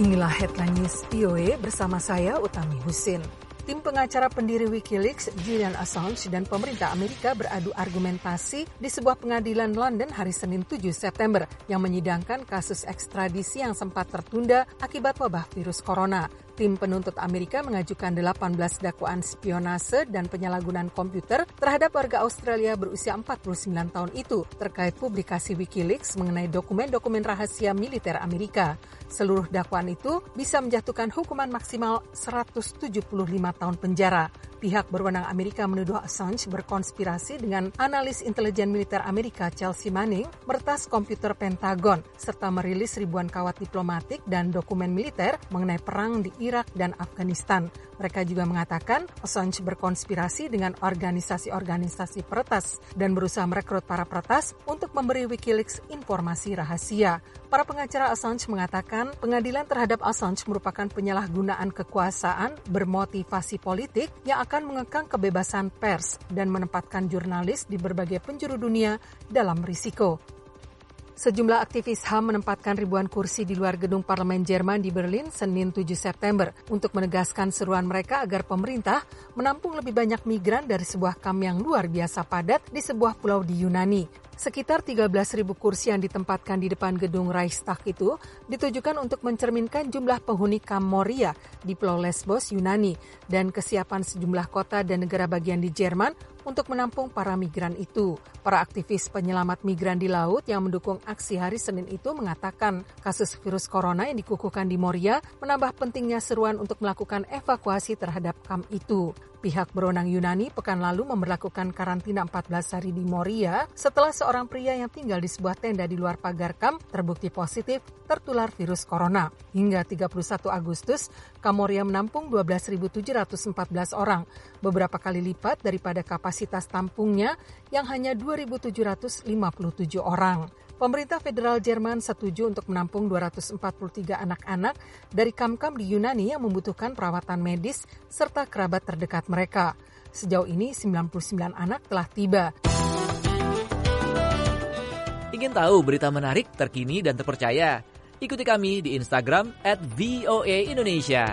Inilah Headline News VOA bersama saya Utami Husin. Tim pengacara pendiri Wikileaks, Julian Assange dan pemerintah Amerika beradu argumentasi di sebuah pengadilan London hari Senin 7 September yang menyidangkan kasus ekstradisi yang sempat tertunda akibat wabah virus corona. Tim penuntut Amerika mengajukan 18 dakwaan spionase dan penyalahgunaan komputer terhadap warga Australia berusia 49 tahun itu terkait publikasi Wikileaks mengenai dokumen-dokumen rahasia militer Amerika. Seluruh dakwaan itu bisa menjatuhkan hukuman maksimal 175 tahun penjara. Pihak berwenang Amerika menuduh Assange berkonspirasi dengan analis intelijen militer Amerika Chelsea Manning meretas komputer Pentagon serta merilis ribuan kawat diplomatik dan dokumen militer mengenai perang di Irak dan Afghanistan. Mereka juga mengatakan Assange berkonspirasi dengan organisasi-organisasi peretas dan berusaha merekrut para peretas untuk memberi Wikileaks informasi rahasia. Para pengacara Assange mengatakan pengadilan terhadap Assange merupakan penyalahgunaan kekuasaan bermotivasi politik yang akan mengekang kebebasan pers dan menempatkan jurnalis di berbagai penjuru dunia dalam risiko. Sejumlah aktivis HAM menempatkan ribuan kursi di luar gedung parlemen Jerman di Berlin Senin 7 September untuk menegaskan seruan mereka agar pemerintah menampung lebih banyak migran dari sebuah kamp yang luar biasa padat di sebuah pulau di Yunani. Sekitar 13.000 kursi yang ditempatkan di depan gedung Reichstag itu ditujukan untuk mencerminkan jumlah penghuni kamp Moria di Pulau Lesbos, Yunani, dan kesiapan sejumlah kota dan negara bagian di Jerman untuk menampung para migran itu. Para aktivis penyelamat migran di laut yang mendukung aksi hari Senin itu mengatakan kasus virus corona yang dikukuhkan di Moria menambah pentingnya seruan untuk melakukan evakuasi terhadap kamp itu. Pihak berwenang Yunani pekan lalu memberlakukan karantina 14 hari di Moria setelah seorang pria yang tinggal di sebuah tenda di luar pagar kamp terbukti positif tertular virus corona. Hingga 31 Agustus, kamp Moria menampung 12.714 orang, beberapa kali lipat daripada kapasitas tampungnya yang hanya 2.757 orang. Pemerintah federal Jerman setuju untuk menampung 243 anak-anak dari kamp-kamp di Yunani yang membutuhkan perawatan medis serta kerabat terdekat mereka. Sejauh ini 99 anak telah tiba. Ingin tahu berita menarik, terkini, dan terpercaya? Ikuti kami di Instagram @VOA_Indonesia.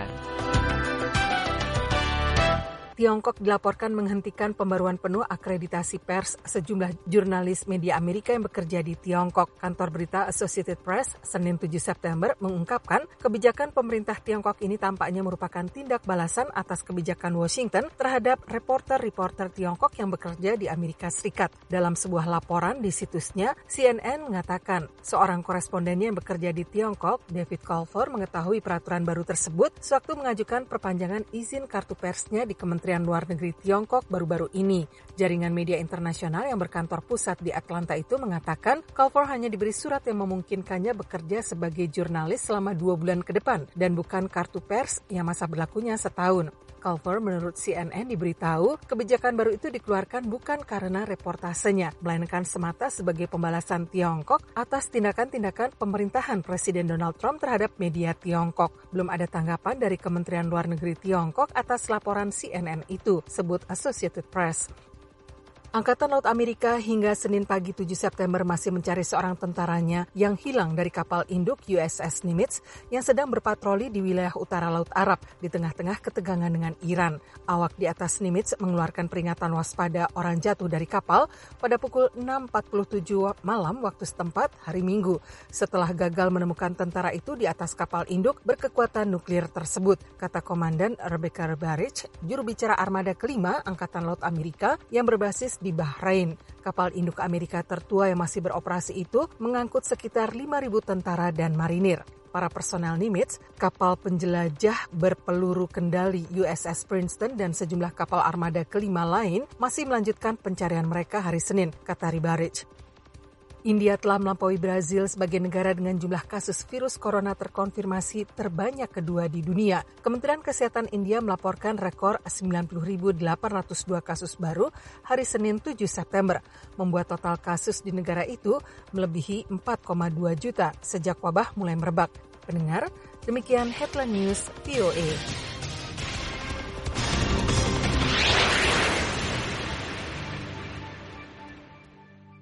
Tiongkok dilaporkan menghentikan pembaruan penuh akreditasi pers sejumlah jurnalis media Amerika yang bekerja di Tiongkok. Kantor berita Associated Press Senin 7 September mengungkapkan kebijakan pemerintah Tiongkok ini tampaknya merupakan tindak balasan atas kebijakan Washington terhadap reporter-reporter Tiongkok yang bekerja di Amerika Serikat. Dalam sebuah laporan di situsnya, CNN mengatakan seorang korespondennya yang bekerja di Tiongkok, David Colfer, mengetahui peraturan baru tersebut sewaktu mengajukan perpanjangan izin kartu persnya di Kementerian Luar Negeri Tiongkok baru-baru ini. Jaringan media internasional yang berkantor pusat di Atlanta itu mengatakan Colfer hanya diberi surat yang memungkinkannya bekerja sebagai jurnalis selama 2 bulan ke depan dan bukan kartu pers yang masa berlakunya setahun. Colfer menurut CNN diberitahu kebijakan baru itu dikeluarkan bukan karena reportasenya, melainkan semata sebagai pembalasan Tiongkok atas tindakan-tindakan pemerintahan Presiden Donald Trump terhadap media Tiongkok. Belum ada tanggapan dari Kementerian Luar Negeri Tiongkok atas laporan CNN itu, sebut Associated Press. Angkatan Laut Amerika hingga Senin pagi 7 September masih mencari seorang tentaranya yang hilang dari kapal induk USS Nimitz yang sedang berpatroli di wilayah utara Laut Arab di tengah-tengah ketegangan dengan Iran. Awak di atas Nimitz mengeluarkan peringatan waspada orang jatuh dari kapal pada pukul 6.47 malam waktu setempat hari Minggu setelah gagal menemukan tentara itu di atas kapal induk berkekuatan nuklir tersebut, kata Komandan Rebecca Barich, juru bicara Armada kelima Angkatan Laut Amerika yang berbasis di Bahrain. Kapal induk Amerika tertua yang masih beroperasi itu mengangkut sekitar 5.000 tentara dan marinir. Para personel Nimitz, kapal penjelajah berpeluru kendali USS Princeton dan sejumlah kapal armada kelima lain masih melanjutkan pencarian mereka hari Senin, kata Barich. India telah melampaui Brazil sebagai negara dengan jumlah kasus virus corona terkonfirmasi terbanyak kedua di dunia. Kementerian Kesehatan India melaporkan rekor 90.802 kasus baru hari Senin 7 September, membuat total kasus di negara itu melebihi 4,2 juta sejak wabah mulai merebak. Pendengar, demikian Headline News VOA.